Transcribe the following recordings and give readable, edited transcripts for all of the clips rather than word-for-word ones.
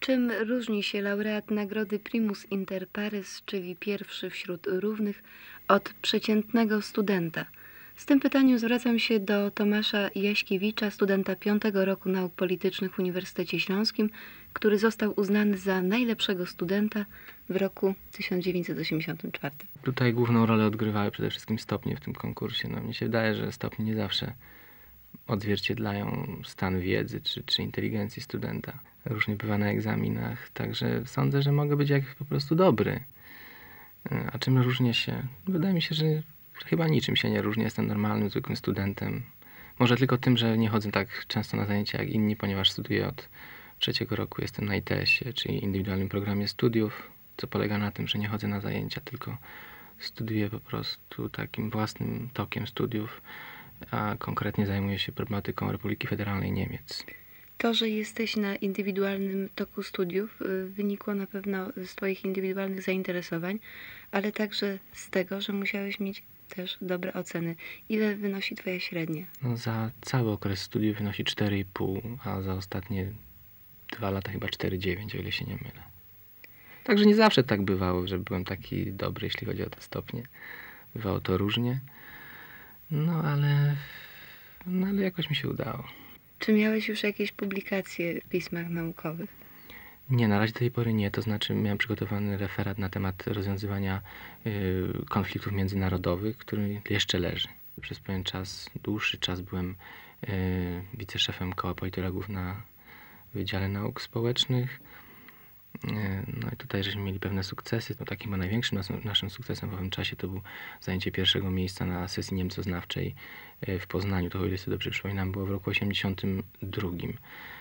Czym różni się laureat nagrody Primus Inter Pares, czyli pierwszy wśród równych, od przeciętnego studenta? Z tym pytaniem zwracam się do Tomasza Jaśkiewicza, studenta 5. roku nauk politycznych w Uniwersytecie Śląskim, który został uznany za najlepszego studenta w roku 1984. Tutaj główną rolę odgrywały przede wszystkim stopnie w tym konkursie. Mnie się wydaje, że stopnie nie zawsze odzwierciedlają stan wiedzy czy inteligencji studenta. Różnie bywa na egzaminach, także sądzę, że mogę być jak po prostu dobry. A czym różnię się? Wydaje mi się, że chyba niczym się nie różnię. Jestem normalnym, zwykłym studentem. Może tylko tym, że nie chodzę tak często na zajęcia jak inni, ponieważ studiuję od 3. roku. Jestem na ITS-ie, czyli indywidualnym programie studiów, co polega na tym, że nie chodzę na zajęcia, tylko studiuję po prostu takim własnym tokiem studiów, a konkretnie zajmuję się problematyką Republiki Federalnej Niemiec. To, że jesteś na indywidualnym toku studiów, wynikło na pewno z Twoich indywidualnych zainteresowań, ale także z tego, że musiałeś mieć też dobre oceny. Ile wynosi Twoja średnia? Za cały okres studiów wynosi 4,5, a za ostatnie 2 lata chyba 4,9, o ile się nie mylę. Także nie zawsze tak bywało, że byłem taki dobry, jeśli chodzi o te stopnie. Bywało to różnie, ale jakoś mi się udało. Czy miałeś już jakieś publikacje w pismach naukowych? Nie, na razie do tej pory nie. To znaczy miałem przygotowany referat na temat rozwiązywania konfliktów międzynarodowych, który jeszcze leży. Przez pewien czas, dłuższy czas byłem wiceszefem Koła Politologów na Wydziale Nauk Społecznych. No i tutaj żeśmy mieli pewne sukcesy. No, takim największym naszym sukcesem w owym czasie to było zajęcie pierwszego miejsca na sesji niemcoznawczej w Poznaniu. To, o ile sobie dobrze przypominam, było w roku 1982.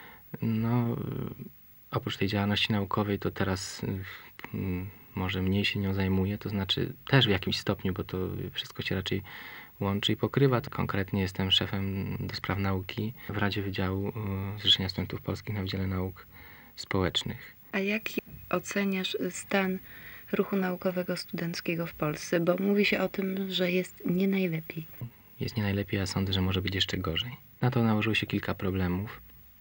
Oprócz tej działalności naukowej, to teraz może mniej się nią zajmuję, to znaczy też w jakimś stopniu, bo to wszystko się raczej łączy i pokrywa. Konkretnie jestem szefem do spraw nauki w Radzie Wydziału Zrzeszenia Studentów Polskich na Wydziale Nauk Społecznych. A jak oceniasz stan ruchu naukowego studenckiego w Polsce? Bo mówi się o tym, że jest nie najlepiej. Jest nie najlepiej, a sądzę, że może być jeszcze gorzej. Na to nałożyło się kilka problemów.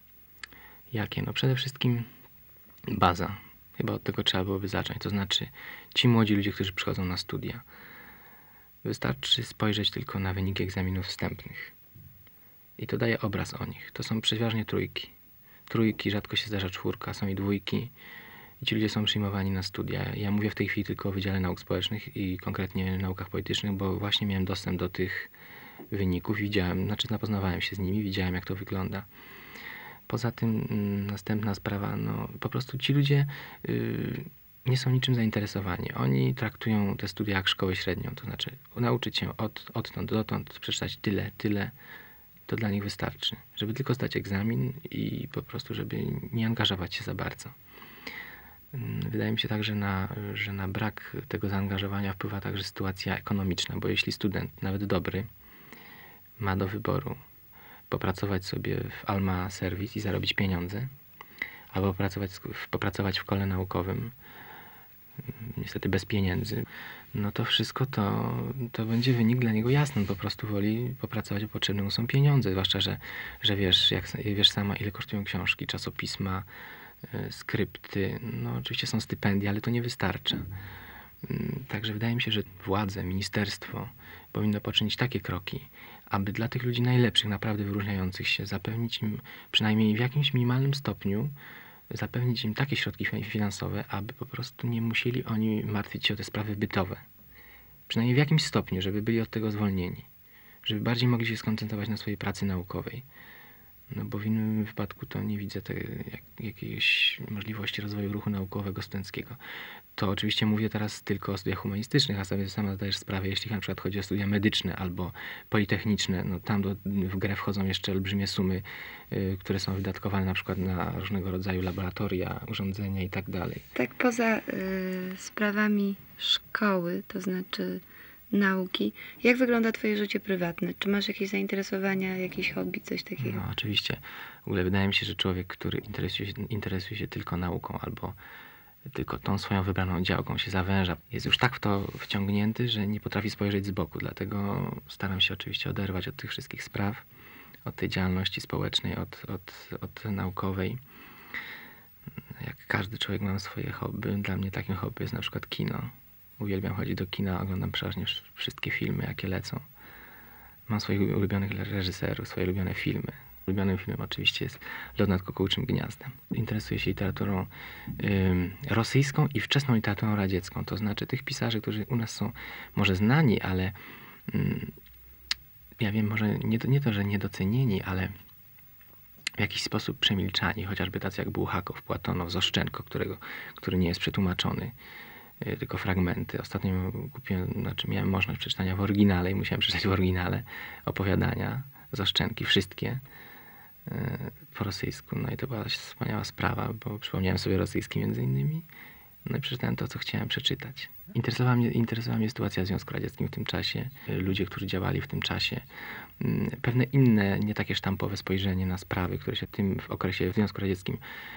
Jakie? Przede wszystkim baza. Chyba od tego trzeba byłoby zacząć. To znaczy ci młodzi ludzie, którzy przychodzą na studia. Wystarczy spojrzeć tylko na wyniki egzaminów wstępnych. I to daje obraz o nich. To są przeważnie trójki. Trójki, rzadko się zdarza czwórka, są i dwójki. I ci ludzie są przyjmowani na studia. Ja mówię w tej chwili tylko o Wydziale Nauk Społecznych i konkretnie naukach politycznych, bo właśnie miałem dostęp do tych wyników. Zapoznawałem się z nimi, widziałem, jak to wygląda. Poza tym następna sprawa, po prostu ci ludzie nie są niczym zainteresowani. Oni traktują te studia jak szkołę średnią, to znaczy nauczyć się odtąd dotąd, przeczytać tyle, to dla nich wystarczy. Żeby tylko zdać egzamin i po prostu, żeby nie angażować się za bardzo. Wydaje mi się także, że na brak tego zaangażowania wpływa także sytuacja ekonomiczna, bo jeśli student, nawet dobry, ma do wyboru popracować sobie w Alma Service i zarobić pieniądze, albo popracować w kole naukowym, niestety bez pieniędzy, to wszystko to będzie wynik dla niego jasny. Po prostu woli popracować, bo potrzebne mu są pieniądze, zwłaszcza, że wiesz sama, ile kosztują książki, czasopisma, skrypty. Oczywiście są stypendia, ale to nie wystarcza. Także wydaje mi się, że władze, ministerstwo powinno poczynić takie kroki, aby dla tych ludzi najlepszych, naprawdę wyróżniających się, zapewnić im przynajmniej w jakimś minimalnym stopniu, zapewnić im takie środki finansowe, aby po prostu nie musieli oni martwić się o te sprawy bytowe. Przynajmniej w jakimś stopniu, żeby byli od tego zwolnieni. Żeby bardziej mogli się skoncentrować na swojej pracy naukowej. Bo w innym wypadku to nie widzę jakiejś możliwości rozwoju ruchu naukowego studenckiego. To oczywiście mówię teraz tylko o studiach humanistycznych, a sobie sama zdajesz sprawę, jeśli na przykład chodzi o studia medyczne albo politechniczne, tam w grę wchodzą jeszcze olbrzymie sumy, które są wydatkowane na przykład na różnego rodzaju laboratoria, urządzenia i tak dalej. Tak poza sprawami szkoły, to znaczy nauki, jak wygląda Twoje życie prywatne? Czy masz jakieś zainteresowania, jakieś hobby, coś takiego? Oczywiście. W ogóle wydaje mi się, że człowiek, który interesuje się tylko nauką albo tylko tą swoją wybraną działką się zawęża, jest już tak w to wciągnięty, że nie potrafi spojrzeć z boku. Dlatego staram się oczywiście oderwać od tych wszystkich spraw, od tej działalności społecznej, od naukowej. Jak każdy człowiek ma swoje hobby. Dla mnie takim hobby jest na przykład kino. Uwielbiam chodzić do kina, oglądam przeważnie wszystkie filmy, jakie lecą. Mam swoich ulubionych reżyserów, swoje ulubione filmy. Ulubionym filmem oczywiście jest Lot nad kukułczym gniazdem. Interesuję się literaturą rosyjską i wczesną literaturą radziecką. To znaczy tych pisarzy, którzy u nas są może znani, ale ja wiem, może nie to, że niedocenieni, ale w jakiś sposób przemilczani. Chociażby tacy jak Bułhakow, Płatonow, Zoszczenko, który nie jest przetłumaczony, tylko fragmenty. Ostatnio miałem możliwość przeczytania w oryginale i musiałem przeczytać w oryginale opowiadania Zoszczenki, wszystkie po rosyjsku. No i to była wspaniała sprawa, bo przypomniałem sobie rosyjski między innymi. No i przeczytałem to, co chciałem przeczytać. Interesowała mnie sytuacja w Związku Radzieckim w tym czasie, ludzie, którzy działali w tym czasie, pewne inne, nie takie sztampowe spojrzenie na sprawy, które się w okresie w Związku Radzieckim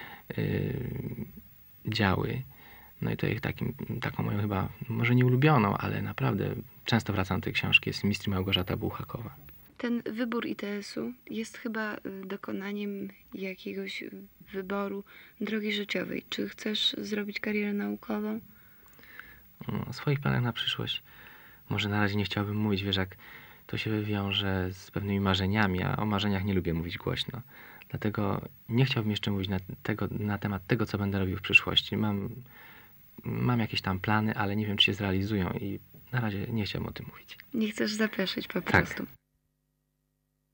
działy. No i to ich taką moją chyba, może nie ulubioną, ale naprawdę często wracam do tej książki, jest Mistrz Małgorzata Bułhakowa. Ten wybór ITS-u jest chyba dokonaniem jakiegoś wyboru drogi życiowej. Czy chcesz zrobić karierę naukową? O swoich planach na przyszłość może na razie nie chciałbym mówić, wiesz, jak to się wiąże z pewnymi marzeniami, a o marzeniach nie lubię mówić głośno. Dlatego nie chciałbym jeszcze mówić na temat tego, co będę robił w przyszłości. Mam jakieś tam plany, ale nie wiem, czy się zrealizują i na razie nie chciałbym o tym mówić. Nie chcesz zapeszyć po Tak. prostu.